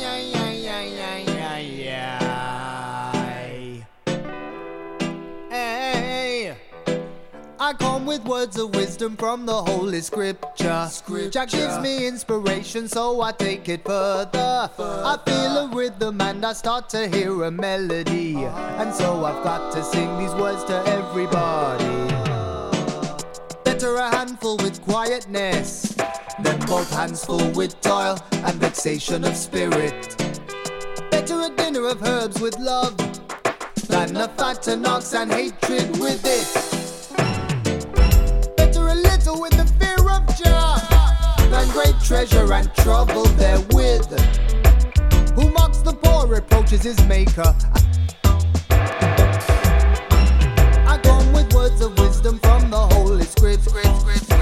Hey, I come with words of wisdom from the Holy Scripture. Jack gives me inspiration, so I take it further. I feel a rhythm and I start to hear a melody, and so I've got to sing these words to everybody. Better a handful with quietness than both hands full with toil and vexation of spirit. Better a dinner of herbs with love than a fat and ox and hatred with it. Better a little with the fear of Jah than great treasure and trouble therewith. Who mocks the poor reproaches his maker. I come with words of wisdom from the Holy Scripture.